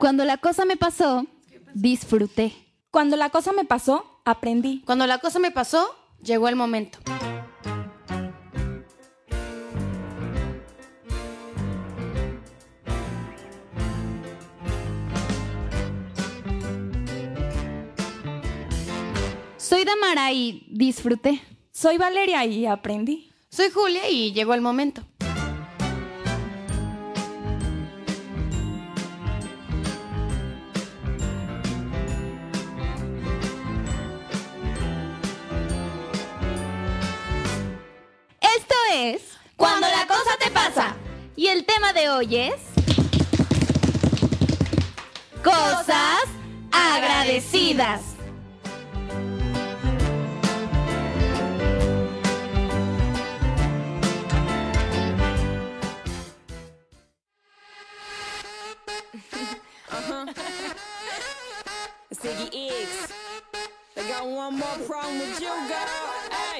Cuando la cosa me pasó, disfruté. Cuando la cosa me pasó, aprendí. Cuando la cosa me pasó, llegó el momento. Soy Damara y disfruté. Soy Valeria y aprendí. Soy Julia y llegó el momento. Esto es Cuando la cosa te pasa. Y el tema de hoy es cosas agradecidas. Ziggy X. They got one more problem with you, girl. Hey.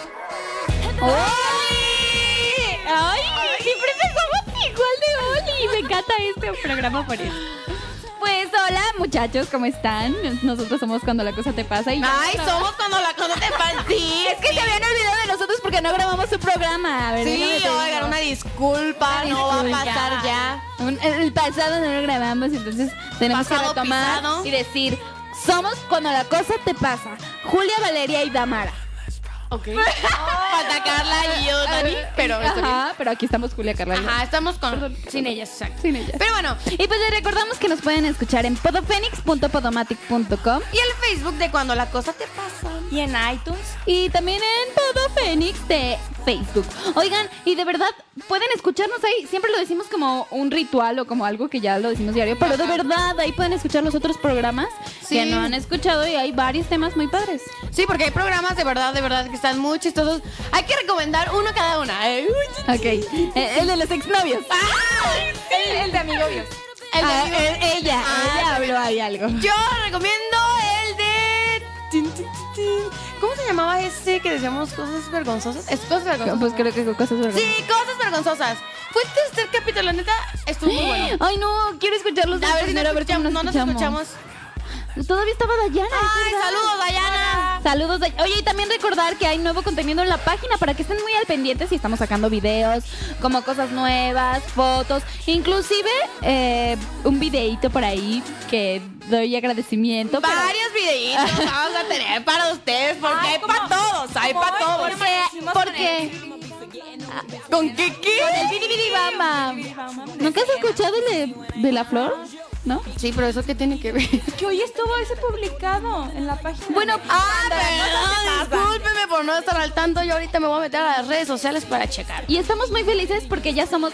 ¡Oli! ¡Ay! Siempre empezamos igual de Oli. Me encanta este programa por eso. Pues hola muchachos, ¿cómo están? Nosotros somos Cuando la cosa te pasa y Ay, somos Cuando la cosa te pasa. Sí, es que se habían olvidado de nosotros porque no grabamos su programa. A ver, sí, déjame te oigan, digo. una disculpa, no va a pasar ya. El pasado no lo grabamos, entonces tenemos Pasado que retomar pisado. y decir, somos Cuando la cosa te pasa. Julia, Valeria y Damara. Ok. Falta Carla y yo, Dani, pero está bien. Ajá, pero aquí estamos Julia, Carla y yo. Ajá, estamos sin ellas, exacto. Sin ellas. Pero bueno, Y pues les recordamos que nos pueden escuchar en podofenix.podomatic.com y el Facebook de Cuando la cosa te pasa. Y en iTunes. y también en Podofenix de Facebook. Oigan, y de verdad, pueden escucharnos ahí. Siempre lo decimos como un ritual o como algo que ya lo decimos diario, pero de verdad, ahí pueden escuchar los otros programas Sí. que no han escuchado y hay varios temas muy padres. Sí, porque hay programas de verdad que están muy chistosos. Hay que recomendar uno cada una. Ok, el de los exnovios. El de amigobios. El de Ella Ah, habló ahí algo. Yo recomiendo el de... ¿Cómo se llamaba ese que decíamos cosas vergonzosas? ¿Es cosas vergonzosas? Pues creo que cosas vergonzosas. Sí, cosas vergonzosas. Fue el tercer capítulo, neta, estuvo muy bueno. Ay, no, quiero escucharlos. A ver si primero, nos cómo escuchamos, no nos escuchamos. Todavía estaba Dayana. es Ay, verdad. saludos, Dayana. Saludos. Oye, y también recordar que hay nuevo contenido en la página para que estén muy al pendientes y estamos sacando videos, como cosas nuevas, fotos, inclusive un videíto por ahí que doy agradecimiento. pero- Varios videitos vamos a tener para ustedes, porque Ay, hay como- para todos, hay para todos. Porque ¿Con qué qué? con el Biribiribamba. ¿Nunca has escuchado el de la flor? ¿No? Sí, pero ¿eso qué tiene que ver? Que hoy estuvo ese publicado en la página. Bueno, Perdón, discúlpeme por no estar al tanto. Yo ahorita me voy a meter a las redes sociales para checar. y estamos muy felices porque ya somos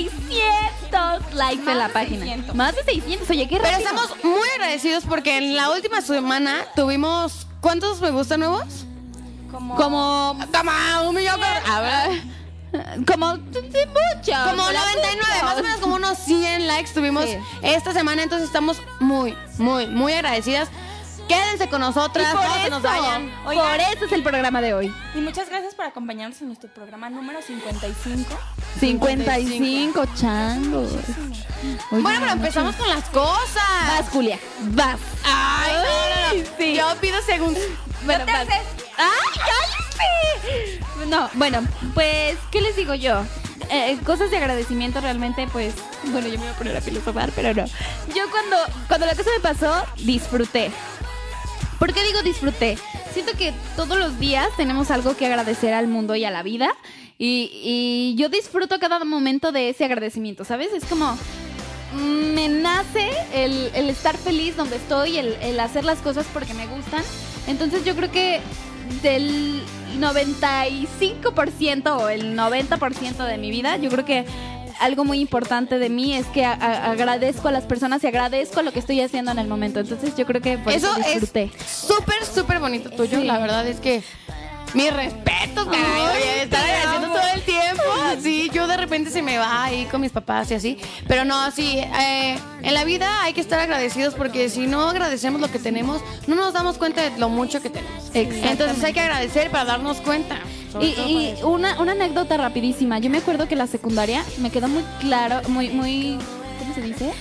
600 likes en la de página. 600. Más de 600. Oye, qué Pero rápido. estamos muy agradecidos porque en la última semana tuvimos... ¿Cuántos me gustan nuevos? Como Como un millón. A ver. Como mucho. Como 99, más o menos como unos 100 likes tuvimos Sí. esta semana. Entonces estamos muy, muy, muy agradecidas. Quédense con nosotras, Y por no se nos eso, vayan. Oigan. por eso es el programa de hoy. Y muchas gracias por acompañarnos en nuestro programa número 55. 55 changos. Oye, Bueno, pero empezamos con las cosas. Vas, Julia. Vas. Ay, no. Sí. Yo pido segundos. Bueno, vas. ¡Ay, cállate! No, bueno, pues, ¿qué les digo yo? Cosas de agradecimiento realmente, pues, bueno, yo me voy a poner a filosofar, pero no. Yo cuando la cosa me pasó, disfruté. ¿Por qué digo disfruté? Siento que todos los días tenemos algo que agradecer al mundo y a la vida. Y yo disfruto cada momento de ese agradecimiento, ¿sabes? Es como... me nace el estar feliz donde estoy, el hacer las cosas porque me gustan. Entonces yo creo que del 95% o el 90% de mi vida, yo creo que algo muy importante de mí es que agradezco a las personas y agradezco lo que estoy haciendo en el momento. Entonces yo creo que por eso disfruté. Es súper, súper bonito tuyo. Sí. La verdad es que mis respetos, caray. Ay, Oye, estar te agradeciendo amo. todo el tiempo. Sí, yo de repente se me va ahí con mis papás y así. Pero no, sí, en la vida hay que estar agradecidos porque si no agradecemos lo que tenemos, no nos damos cuenta de lo mucho que tenemos. Exactamente. Entonces hay que agradecer para darnos cuenta. Y una anécdota rapidísima. Yo me acuerdo que la secundaria me quedó muy claro, muy, ¿cómo se dice?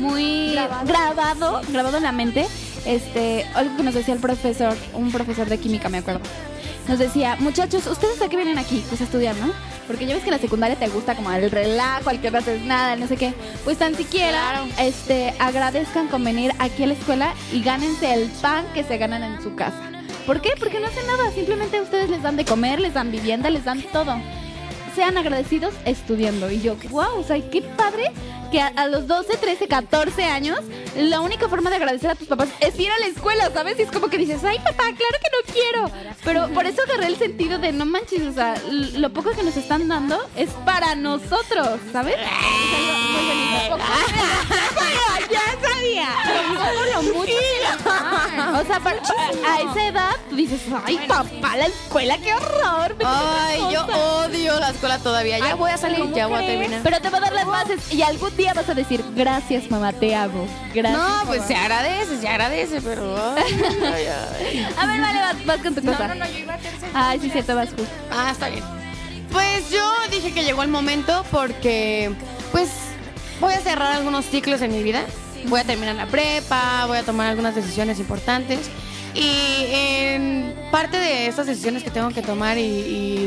muy grabado en la mente, algo que nos decía el profesor, un profesor de química, me acuerdo. Nos decía, muchachos, ¿ustedes a qué vienen aquí? Pues a estudiar, ¿no? Porque ya ves que en la secundaria te gusta como el relajo, al que no haces nada, no sé qué. Pues tan siquiera, agradezcan con venir aquí a la escuela y gánense el pan que se ganan en su casa. ¿Por qué? Porque no hacen nada, simplemente ustedes les dan de comer, les dan vivienda, les dan todo. Sean agradecidos estudiando. Y yo, wow, o sea, qué padre que a los 12, 13, 14 años, la única forma de agradecer a tus papás es ir a la escuela, ¿sabes? Y es como que dices, ay, papá, claro que no quiero. Pero por eso agarré el sentido de, no manches, o sea, lo poco que nos están dando es para nosotros, ¿sabes? Es algo muy bonito. Ya sabía. Lo mucho que dan. O sea, a esa edad, tú dices, ay, papá, la escuela, qué horror. Ay, yo odio la escuela todavía. Ya voy a salir, ya voy a terminar. Pero te va a dar las bases y algún día vas a decir, gracias, mamá, te amo. Gracias. No, pues se agradece, pero... ay. A ver, vale, vas con tu cosa. No, yo iba a tercer. Ay, sí, cierto, vas tú. Ah, está bien. Pues yo dije que llegó el momento porque, pues, voy a cerrar algunos ciclos en mi vida. Voy a terminar la prepa, voy a tomar algunas decisiones importantes. Y en parte de estas decisiones que tengo que tomar y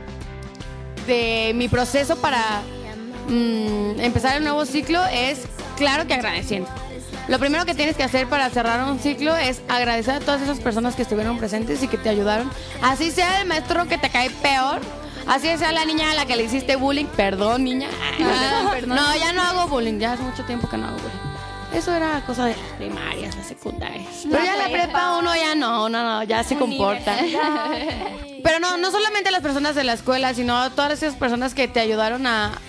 de mi proceso para empezar el nuevo ciclo es, claro que agradeciendo. Lo primero que tienes que hacer para cerrar un ciclo es agradecer a todas esas personas que estuvieron presentes y que te ayudaron. Así sea el maestro que te cae peor, así sea la niña a la que le hiciste bullying. Perdón, niña. Perdón. No, ya no hago bullying, ya hace mucho tiempo que no hago bullying. Eso era cosa de las primarias, las secundarias. Pero ya en la prepa uno ya no, ya se comporta. Pero no solamente las personas de la escuela, sino todas esas personas que te ayudaron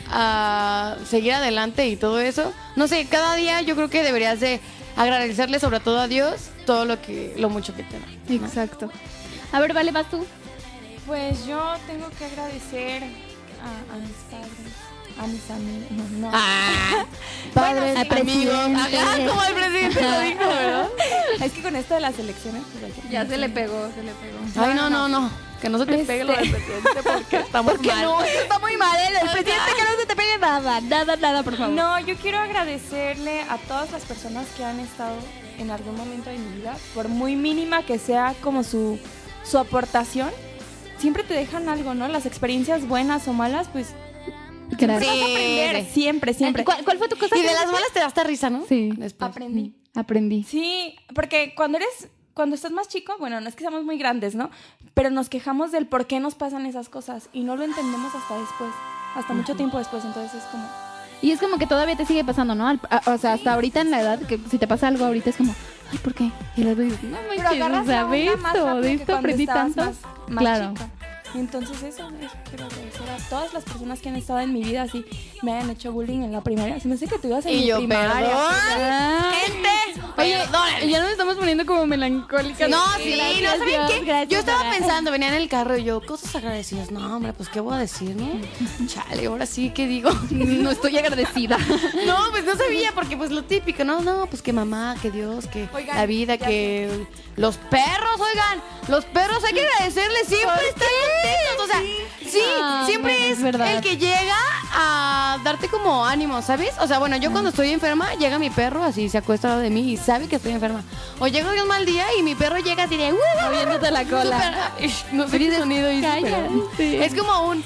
a seguir adelante y todo eso. No sé, cada día yo creo que deberías de agradecerle sobre todo a Dios todo lo mucho que te da, ¿no? Exacto. A ver, vale, vas tú. Pues yo tengo que agradecer a mis padres, a mis amigos. No. Padres, al amigos. presidente. Ajá, como el presidente lo dijo, ¿verdad? Es que con esto de las elecciones, pues hay que- Ya se le pegó. Ay, no. Que no se te pegue lo del presidente porque estamos mal. No, eso está muy mal, el presidente que no se te pegue nada, por favor. No, yo quiero agradecerle a todas las personas que han estado en algún momento de mi vida, por muy mínima que sea como su aportación, siempre te dejan algo, ¿no? Las experiencias buenas o malas, pues Gracias. vas a aprender, siempre. ¿Cuál fue tu cosa? Y de las malas te da hasta risa, ¿no? Sí. Después. Aprendí. Sí, porque cuando estás más chico, bueno, no es que seamos muy grandes, ¿no? Pero nos quejamos del por qué nos pasan esas cosas y no lo entendemos hasta después, hasta mucho tiempo después, entonces es como... Y es como que todavía te sigue pasando, ¿no? O sea, hasta ahorita en la edad, que si te pasa algo ahorita es como, ay, ¿por qué? Y luego dices, no Pero manches, agarras o sea, la onda más rápido de que esto cuando aprendí estabas tanto. más Claro. chica. Entonces eso quiero agradecer a todas las personas que han estado en mi vida, así me hayan hecho bullying en la primaria. Se me hace que tú ibas en Y mi yo, primaria. perdón, gente. Oye, Perdónenme. ya nos estamos poniendo como melancólicas. No, sí, gracias, no, ¿saben Dios, qué? gracias, Yo estaba Sara. pensando, venía en el carro y yo, cosas agradecidas. No, hombre, pues, ¿qué voy a decir, no? Chale, ahora sí, ¿qué digo? No estoy agradecida. No, pues no sabía, porque pues lo típico, no, pues que mamá, que Dios, que Oigan, la vida, ya que los perros, oigan, los perros hay que agradecerles, siempre están contentos, o sea, sí, Ah, siempre bueno, es es verdad. el que llega a darte como ánimo, ¿sabes? O sea, bueno, yo cuando estoy enferma, llega mi perro así, se acuesta al lado de mí y sabe que estoy enferma. O llega un mal día y mi perro llega así de, Moviéndote la cola. no sé qué sonido hizo, pero es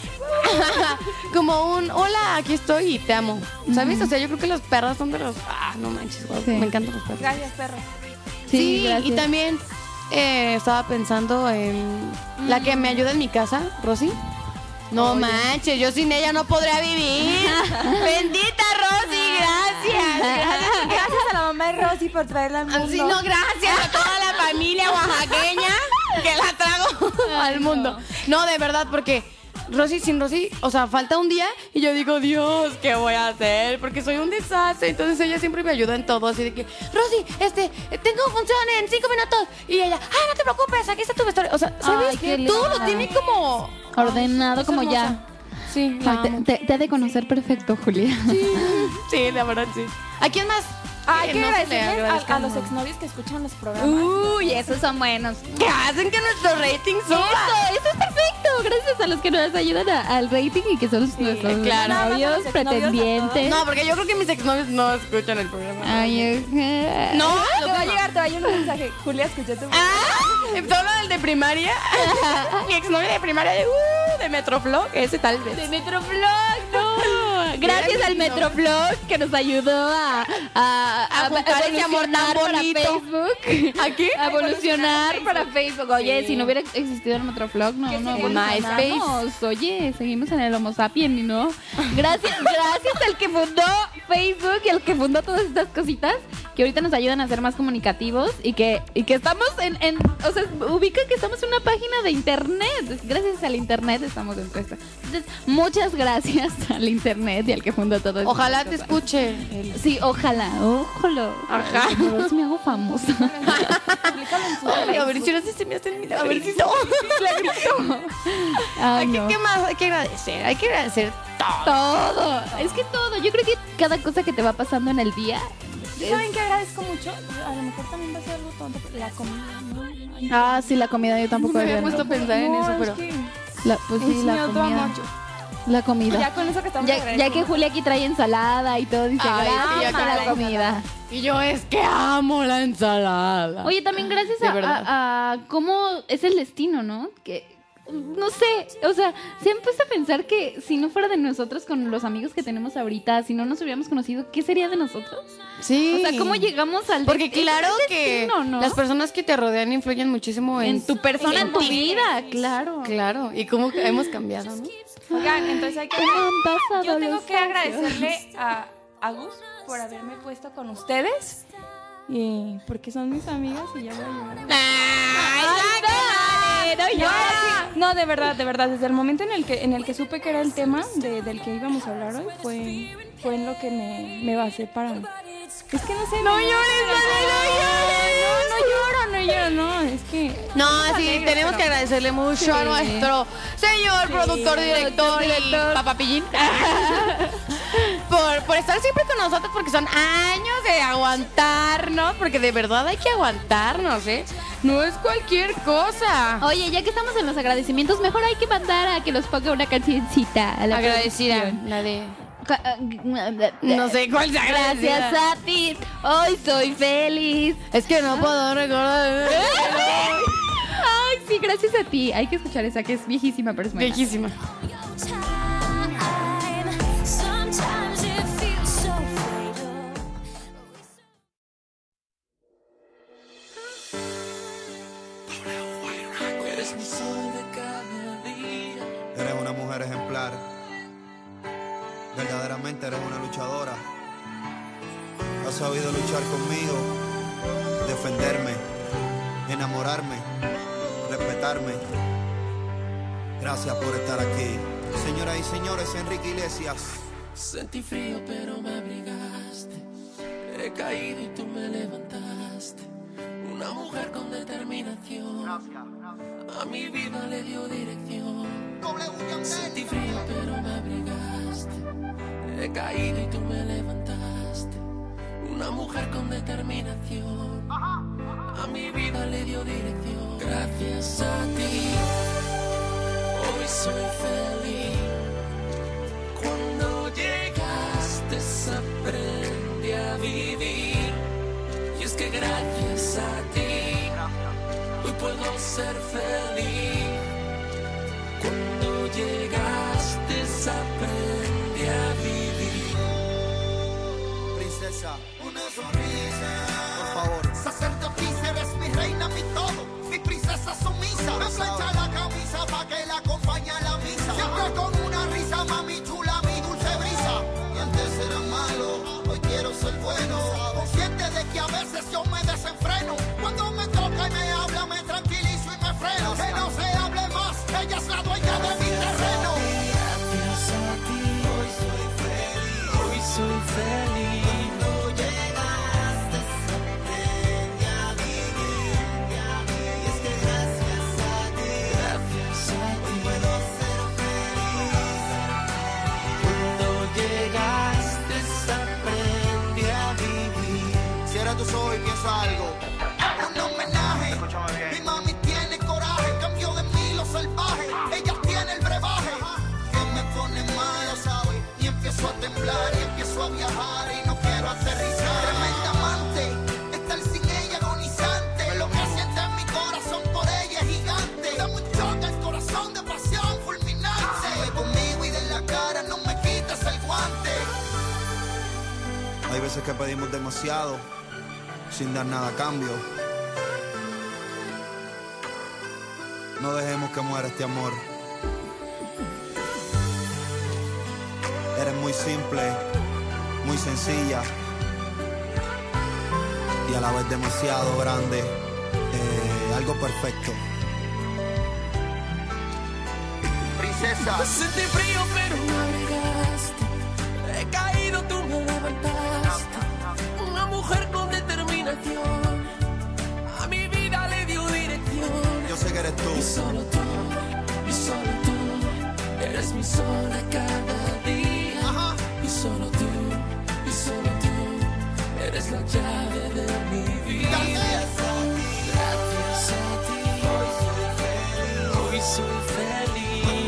como un hola, aquí estoy y te amo, ¿sabes? O sea, yo creo que los perros son de los, no manches, guau, Sí. me encantan los perros. Gracias, perro. Sí, gracias. y también estaba pensando en la que me ayuda en mi casa, Rosy. No manches, yo sin ella no podría vivir. Bendita Rosy, gracias. Gracias a la mamá de Rosy por traerla al mundo. Sí, no, gracias a toda la familia oaxaqueña que la trago al mundo. No, de verdad, porque sin Rosy, o sea, falta un día y yo digo, Dios, ¿qué voy a hacer? Porque soy un desastre. Entonces ella siempre me ayuda en todo, así de que, Rosy, tengo función en 5 minutos. Y ella, no te preocupes, aquí está tu vestuario. O sea, ¿sabes? Ay, qué Todo linda. lo tiene como Ordenado es como hermosa. ya. Sí, la Ay, amo. te ha de conocer perfecto, Julia. Sí, la verdad, sí. ¿A quién más? Hay que no se le agradecerles a agradezcamos. los exnovios que escuchan los programas. Uy, esos son buenos. Que hacen que nuestro rating suba. Eso es perfecto. gracias a los que nos ayudan al rating y que son nuestros claro. novios, pretendientes. No, porque yo creo que mis exnovios no escuchan el programa. Ay, No, Te va a llegar, te va a llegar un mensaje. Julia, escuché tu solo el de primaria. Mi exnovio de primaria de Metroflog, ese tal vez. de Metroflog, no. Gracias al Metroflog que nos ayudó a juntar ese amor tan evolucionar para bonito. Facebook. ¿A qué? A evolucionar para Facebook. Oye, Sí. si no hubiera existido el Metroflog, no MySpace. evolucionamos. Oye, seguimos en el Homo Sapien, ¿no? Gracias al que fundó Facebook y al que fundó todas estas cositas que ahorita nos ayudan a ser más comunicativos y que estamos o sea, ubica que estamos en una página de internet. Gracias al internet estamos en esto. Entonces, muchas gracias al internet y al que fundó todo esto. Ojalá te escuche. Sí, ojalá. Ajá. A ver si me hago famosa. A ver si no sé si me hacen milagro. A ver si no. Ay, no. ¿Qué más? Hay que agradecer todo. Todo. Es que todo. Yo creo que cada cosa que te va pasando en el día. ¿Saben qué agradezco mucho? A lo mejor también va a ser algo tonto, pero la comida, ¿no? Ay, Ah, sí, la comida. Yo tampoco Me había había puesto a pensar en eso, es pero... que Pues sí, es la mi otro comida. amor. La comida. Ya con eso que estamos Ya que agradeciendo. Julia aquí trae ensalada y todo, dice Ay, sí, gracias acá a la comida. Y yo es que amo la ensalada. Oye, también gracias De verdad. a cómo es el destino, ¿no? Que, no sé, o sea, se han puesto a pensar que si no fuera de nosotros con los amigos que tenemos ahorita, si no nos hubiéramos conocido, ¿qué sería de nosotros? Sí. O sea, ¿cómo llegamos al Porque destino? claro Es el que destino, ¿no? las personas que te rodean influyen muchísimo En tu persona, en tu vida, claro. Claro, y cómo hemos cambiado, ¿no? Oigan, entonces hay que... ¿Cómo han pasado Yo tengo los que agradecerle a Gus por haberme puesto con ustedes. Y porque son mis amigas y ya voy a llorar. No, de verdad, desde el momento en el que supe que era el tema del que íbamos a hablar hoy, fue en lo que me basé para... Es que no sé... No llores, no lloro, no, es que... No, sí, alegre, tenemos pero- que agradecerle mucho a nuestro señor productor, director y papapillín por estar siempre con nosotros, porque son años de aguantarnos, porque de verdad hay que aguantarnos, ¿eh? No es cualquier cosa. Oye, ya que estamos en los agradecimientos, mejor hay que mandar a que nos ponga una cancioncita. A la Agradecida, producción. la de... No No sé cuál sea agradecida. Gracias a ti, hoy soy feliz. Es que no puedo recordar. Ay, sí, gracias a ti. Hay que escuchar esa que es viejísima, pero es buena. Viejísima. Sometimes it feels so fatal. Eres mi sol de cada día. Eres una mujer ejemplar. Verdaderamente eres una luchadora. Has sabido luchar conmigo, defenderme, enamorarme, respetarme. Gracias por estar aquí. Señoras y señores, Enrique Iglesias. Sentí frío pero me abrigaste. He caído y tú me levantaste. Una mujer con determinación. A mi vida le dio dirección. Sentí frío pero me abrigaste. He caído y tú me levantaste. Una mujer con determinación. A mi vida le dio dirección. Gracias a ti, hoy soy feliz. Cuando llegaste aprendí a vivir. Y es que gracias a ti hoy puedo ser feliz. Cuando llegaste aprendí a vivir. Princesa, una sonrisa, por favor. Sacerdotisa, eres mi reina, mi todo, mi princesa sumisa. Me plancha la camisa pa' que la acompañe a la misa. Siempre con una risa, mami chula, mi dulce brisa. Y antes era malo, hoy quiero ser bueno. Consciente de que a veces yo me desenfreno. Cuando me toca y me habla, me tranquilizo y me freno. Que no sea que pedimos demasiado sin dar nada a cambio. No dejemos que muera este amor. Eres muy simple, muy sencilla y a la vez demasiado grande, algo perfecto. Princesa. Sentí frío pero me abrigaste. He caído, tú me levantaste. Una mujer con determinación. A mi vida le dio dirección. Yo sé que eres tú. Y solo tú, eres mi sol a cada día. Ajá. Y solo tú, eres la llave de mi vida. Gracias a ti. Gracias a ti, hoy soy feliz.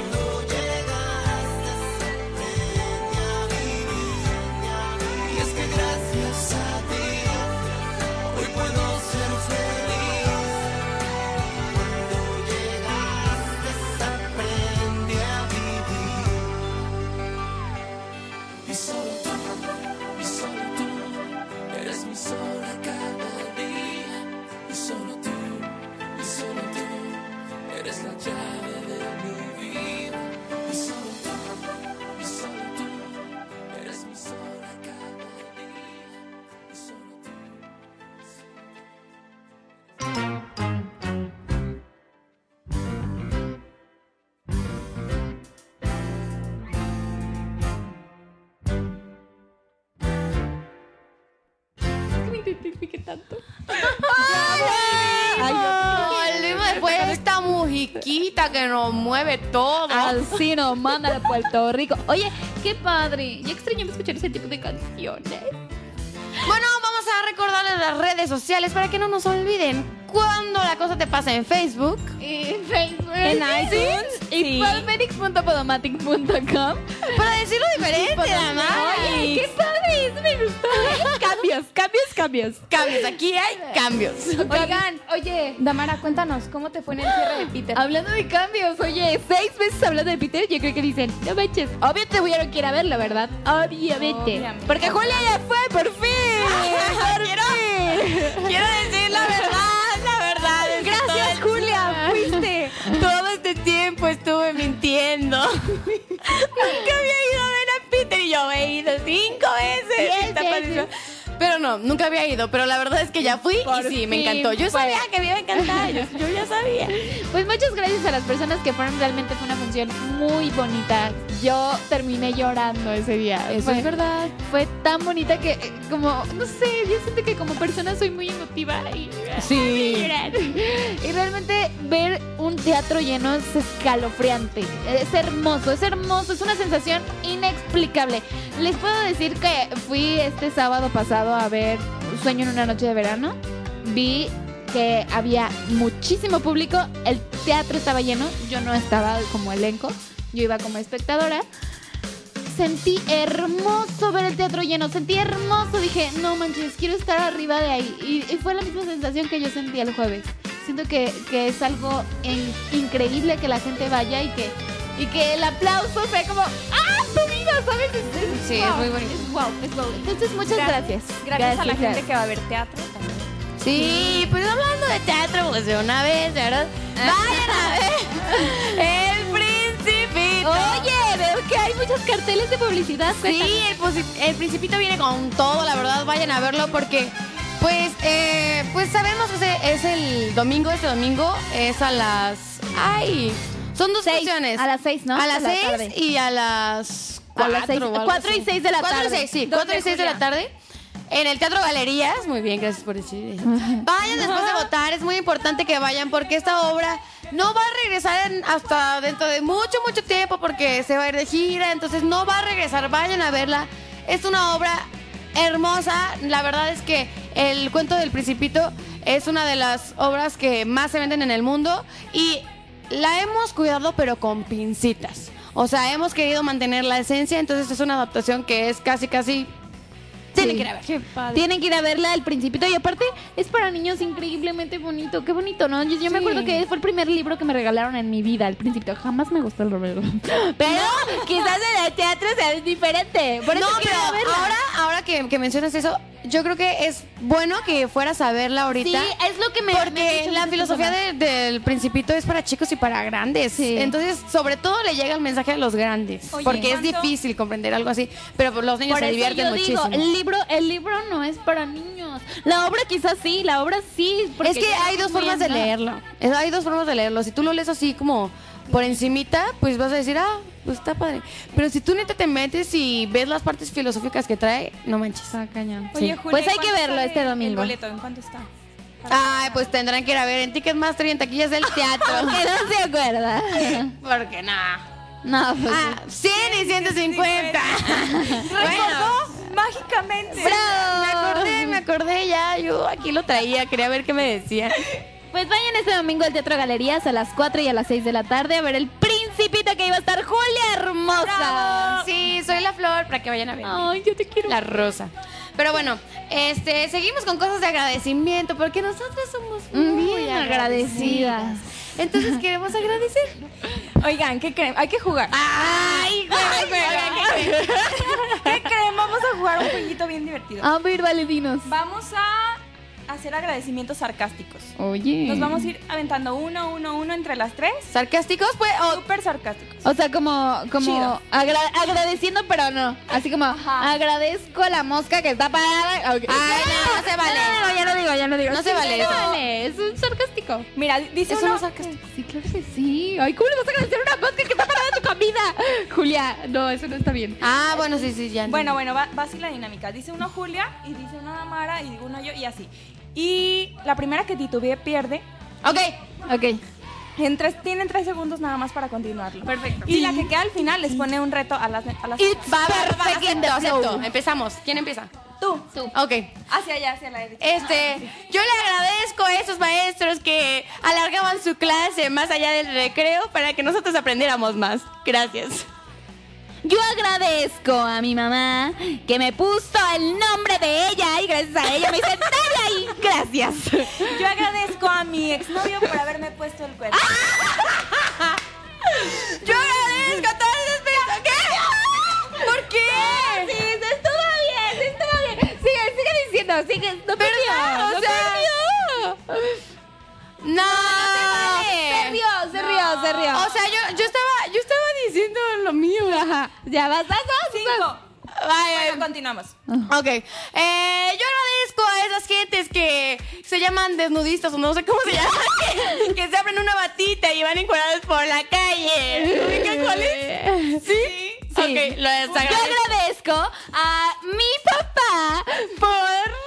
Y es que gracias a ti, hoy puedo ser feliz. Cuando llegaste aprendí a vivir. Y solo tú, eres mi sol a cada día. Y solo tú, eres la llave de mi vida. Y solo tú, eres mi sol a cada día. Y solo tú. Me identifique tanto. Volvimos después de esta musiquita que nos mueve todo. Así nos manda de Puerto Rico. Oye, qué padre. Ya extrañamos escuchar ese tipo de canciones. Bueno, vamos a recordarles las redes sociales para que no nos olviden. Cuando la cosa te pasa en Facebook, En Facebook. En iTunes. Y Sí. podmedics.podomatic.com. para decirlo diferente, nada más. Oye, qué padre. Eso me gustó. Cambios. Cambios, aquí hay cambios. Oigan, Oye, Damara, cuéntanos, ¿cómo te fue en el cierre de Peter? hablando de cambios, oye, 6 veces hablando de Peter, yo creo que dicen, no manches, obviamente hubieron que ir a verlo, ¿verdad? Obviamente. Porque Julia ya fue, por fin. Quiero decir la verdad. es que Gracias, Julia, fuiste. todo este tiempo estuve mintiendo. Nunca había ido a ver a Peter y yo he ido 5 veces. 10 Está veces. padrísimo. Pero no, nunca había ido. Pero la verdad es que ya fui Por y sí, me fin encantó. Yo fue. sabía que me iba a encantar. Yo ya sabía. Pues muchas gracias a las personas que fueron, realmente fue una función muy bonita. Yo terminé llorando ese día. Eso Fue- es verdad. Fue tan bonita que, como, no sé, yo siento que como persona soy muy emotiva y Sí. llorar. Y realmente ver un teatro lleno es escalofriante. Es hermoso, es una sensación inexplicable. Les puedo decir que fui este sábado pasado a ver Sueño en una noche de verano. Vi que había muchísimo público, el teatro estaba lleno, yo no estaba como elenco, yo iba como espectadora. Sentí hermoso ver el teatro lleno, sentí hermoso, dije, no manches, quiero estar arriba de ahí. Y fue la misma sensación que yo sentí el jueves. Siento que es algo increíble que la gente vaya y que el aplauso sea como, ¡ah, tu vida! ¿Sabes? Sí, es muy bonito. Es wow. Entonces, muchas gracias. Gracias a la gente que va a ver teatro también. Sí, pues hablando de teatro, pues de una vez, ¿verdad? Vayan a ver El Principito. Oye, veo que hay muchos carteles de publicidad. Sí, el Principito viene con todo, la verdad, vayan a verlo porque pues sabemos que es el domingo, este domingo es a las... ¡Ay! Son dos funciones. A las 6, ¿no? A las De la 6 tarde. y a las A las 6, 4 4 y 6 de la 4 y tarde. 6, sí, 2 4 de y 6 de la Julia. tarde. En el Teatro Galerías, muy bien, gracias por decir eso. Vayan después de votar, es muy importante que vayan porque esta obra no va a regresar hasta dentro de mucho tiempo porque se va a ir de gira, entonces no va a regresar, vayan a verla. Es una obra hermosa, la verdad es que El Cuento del Principito es una de las obras que más se venden en el mundo y la hemos cuidado pero con pincitas. O sea, hemos querido mantener la esencia, entonces es una adaptación que es casi Tienen que ir a ver. Qué padre. Tienen que ir a verla, El Principito. Y aparte, es para niños increíblemente bonito. Qué bonito, ¿no? Yo me acuerdo que fue el primer libro que me regalaron en mi vida, El Principito. Jamás me gustó el Romeo. Pero quizás en el teatro sea diferente. Por eso No, quiero pero verla. ahora que mencionas eso, yo creo que es bueno que fueras a verla ahorita. Sí, es lo que me Porque me han dicho la muchas filosofía personas. del Principito es para chicos y para grandes. Sí. Entonces, sobre todo le llega el mensaje a los grandes. Oye, porque es ¿cuánto? difícil comprender algo así. Pero pues, los niños Por se eso divierten yo muchísimo. digo, el libro no es para niños. La obra quizás sí, la obra sí. porque Es que ya hay dos muy formas de avanzada. leerlo. Hay dos formas de leerlo. Si tú lo lees así como por encimita, pues vas a decir, pues está padre. Pero si tú neta te metes y ves las partes filosóficas que trae, no manches. Está cañón. Oye, Sí. Julia, Pues hay que ¿cuánto verlo sale este domingo. El boleto, ¿en cuánto está? Ay, pues tendrán que ir a ver en Ticketmaster y en taquillas del teatro. Que no se acuerda. Porque nada. No, pues. 100 y 150. Bueno, Mágicamente. me acordé ya. Yo aquí lo traía, quería ver qué me decía. Pues vayan este domingo al Teatro Galerías a las 4 y a las 6 de la tarde a ver El Principito, que iba a estar Julia Hermosa. Sí, soy la flor para que vayan a ver. Ay, yo te quiero. La rosa. Pero bueno, seguimos con cosas de agradecimiento porque nosotras somos muy Bien agradecidas. Entonces queremos agradecer. Oigan, ¿qué creen? Hay que jugar. Ay, ¿Qué creen? Vamos a jugar un jueguito bien divertido. A ver, Valedinos. Vamos a hacer agradecimientos sarcásticos. Oye. Nos vamos a ir aventando uno entre las tres. ¿Sarcásticos? Pues, Súper sarcásticos. O sea, como Chido. agradeciendo, pero no. Así como, Ajá. agradezco a la mosca que está parada. Okay. Ay, no se vale. No, ya no digo. No se vale No eso. vale, es un sarcástico. Mira, dice Eso uno. no es sarcástico. Sí, claro que sí. Ay, ¿cómo le vas a agradecer a una mosca que está parada en tu comida? Julia, no, eso no está bien. Bueno, sí, ya. Bueno, va así la dinámica. Dice uno Julia y dice una Mara y digo uno yo y así. Y la primera que titubee pierde. Ok. Tienen 3 segundos nada más para continuarlo. Perfecto. Y la que queda al final les pone un reto a las Va, acepto. Empezamos. ¿Quién empieza? Tú. Ok. Hacia allá, hacia la derecha. Yo le agradezco a esos maestros que alargaban su clase más allá del recreo para que nosotros aprendiéramos más. Gracias. Yo agradezco a mi mamá que me puso el nombre de ella y gracias a ella me dice Dalia y gracias. Yo agradezco a mi exnovio por haberme puesto el cuerno. Yo agradezco a todas esas personas. ¿Qué? ¿Por qué? Sí, estuvo bien. Sigue diciendo, no perdió. o sea, No. Se rió. O sea, yo estaba diciendo lo mío. Ajá. Ya vas. 5. Vaya. Bueno, continuamos. Ok. Yo agradezco a esas gentes que se llaman desnudistas o no sé cómo se llaman. que se abren una batita y van encuadrados por la calle. ¿Ubican cuáles? ¿Sí? Ok, lo Yo agradezco a mi papá por...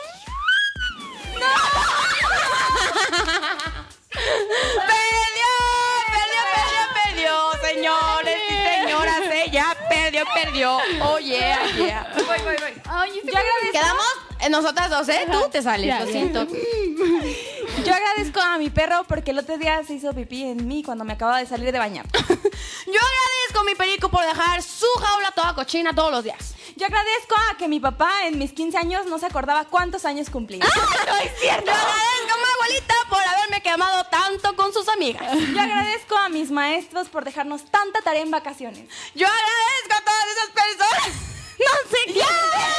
Perdió, señores y señoras, ella perdió. Oh, yeah. Voy. Ay, Yo agradezco. Quedamos nosotras dos, ¿eh? Tú te sales, Ya, lo ya. siento. Yo agradezco a mi perro porque el otro día se hizo pipí en mí cuando me acababa de salir de bañar. Yo agradezco a mi perico por dejar su jaula toda cochina todos los días. Yo agradezco a que mi papá en mis 15 años no se acordaba cuántos años cumplía. No es cierto. Yo agradezco a mi abuelita por haberme quemado tanto con sus amigas. Yo agradezco a mis maestros por dejarnos tanta tarea en vacaciones. Yo agradezco a todas esas personas. No sé quién.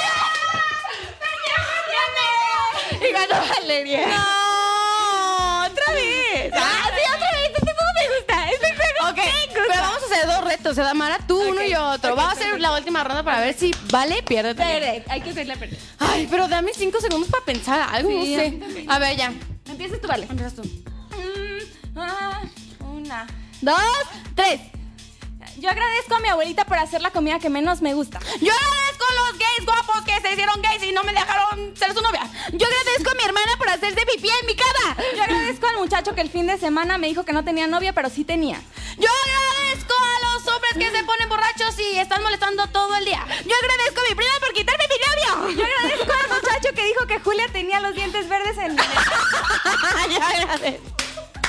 Y ganó Valeria. No, otra vez. Sí, otra vez. Este juego me gusta. Este juego Ok, me gusta. pero vamos a hacer 2 retos, ¿eh, Damara? Tú uno y yo otro. Vamos a hacer la última ronda para ver si vale, pierde también. Espere, hay que hacerla perder. Ay, pero dame 5 segundos para pensar algo, no Sí, sé. A ver, ya. Empiezas tú, Vale. Empiezas tú. Una. 2, 3. Yo agradezco a mi abuelita por hacer la comida que menos me gusta. Yo agradezco a los gays guapos que se hicieron gays y no me dejaron ser su novia. Yo agradezco a mi hermana por hacerse pipí en mi cama. Yo agradezco al muchacho que el fin de semana me dijo que no tenía novia, pero sí tenía. Yo agradezco a los hombres que se ponen borrachos y están molestando todo el día. Yo agradezco a mi prima por quitarme mi novio. Yo agradezco al muchacho que dijo que Julia tenía los dientes verdes en... Yo agradezco.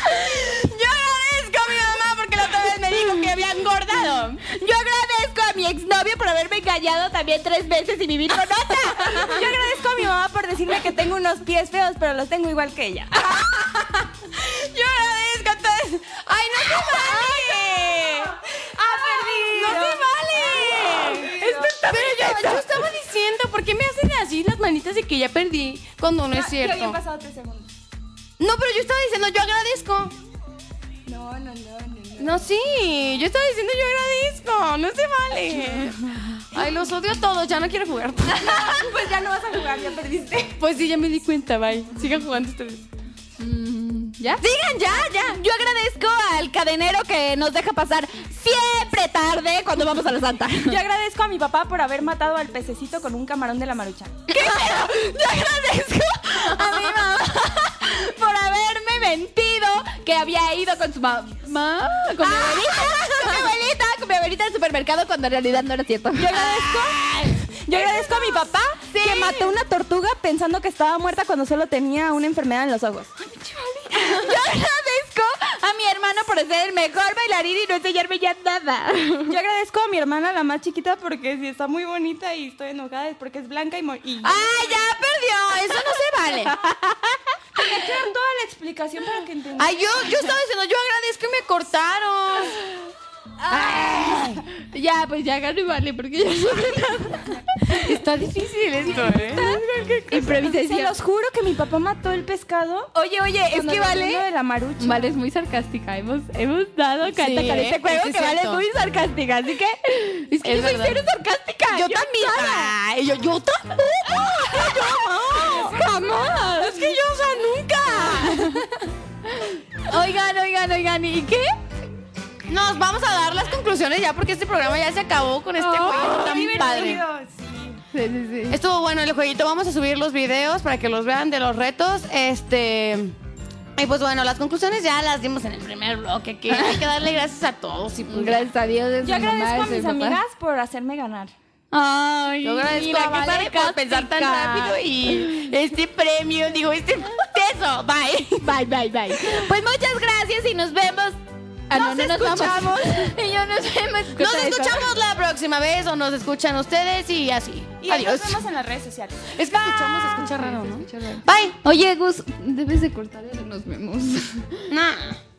Yo agradezco a mi mamá porque la otra vez me dijo que había engordado. Yo agradezco a mi exnovio por haberme engañado también 3 veces y vivir con otra. Yo agradezco a mi mamá por decirme que tengo unos pies feos, pero los tengo igual que ella. Yo agradezco entonces. ¡Ay, no se vale! ¡Ha perdido! ¡No se vale! Pero yo estaba diciendo, ¿por qué me hacen así las manitas de que ya perdí? Cuando no es Que habían cierto. pasado 3 segundos. No, pero yo estaba diciendo, yo agradezco. No. No, sí, yo estaba diciendo, yo agradezco. No se vale. Ay, los odio a todos, ya no quiero jugar. Pues ya no vas a jugar, ya perdiste. Pues sí, ya me di cuenta, bye. Sigan jugando ustedes. ¿Ya? Sigan, ya. Yo agradezco al cadenero que nos deja pasar siempre tarde cuando vamos a la Santa. Yo agradezco a mi papá por haber matado al pececito con un camarón de la Maruchan. Yo agradezco a mi mamá por haberme mentido que había ido con su mamá, con mi abuelita al supermercado cuando en realidad no era cierto. Yo agradezco a mi papá que mató una tortuga pensando que estaba muerta cuando solo tenía una enfermedad en los ojos. Yo agradezco a mi hermano por ser el mejor bailarín y no enseñarme ya nada. Yo agradezco a mi hermana, la más chiquita, porque si está muy bonita y estoy enojada es porque es blanca y... ¡Ay, ya perdió! Eso no se vale. Tenía que dar toda la explicación para que entendiera. Ay, yo estaba diciendo, yo agradezco y me cortaron. Ya, pues ya gano y vale, porque yo no sé nada. Está difícil esto, Se Improvisación. los juro que mi papá mató el pescado. Oye, es cuando que lo Vale... vino de la Maruchan. Vale es muy sarcástica. Hemos dado carta Sí, con este juego eso es que Vale es cierto. muy sarcástica. Así que es que Es yo soy verdad. cero sarcástica. Yo también. Ay, yo tampoco. Jamás. Es que yo, o sea, nunca. Oigan. ¿Y qué? Nos vamos a dar las conclusiones ya porque este programa ya se acabó con este juego tan padre. Sí. Estuvo bueno el jueguito. Vamos a subir los videos para que los vean de los retos. Y pues bueno, las conclusiones ya las dimos en el primer bloque. Que hay que darle gracias a todos. Y pues, Gracias a Dios. es Yo mi mamá, agradezco a es mi mis papá. amigas por hacerme ganar. Ay, yo agradezco mira, a Vale por pensar tan rápido y este premio, este peso. Bye. Bye. Pues muchas gracias y nos vemos. Nos escuchamos. Y yo nos vemos. Nos escuchamos la próxima vez o nos escuchan ustedes y así. Y Adiós. nos vemos en las redes sociales. Es que escuchamos, se escucha raro, ¿no? Bye. Oye, Gus, debes de cortar el nos vemos. Nah.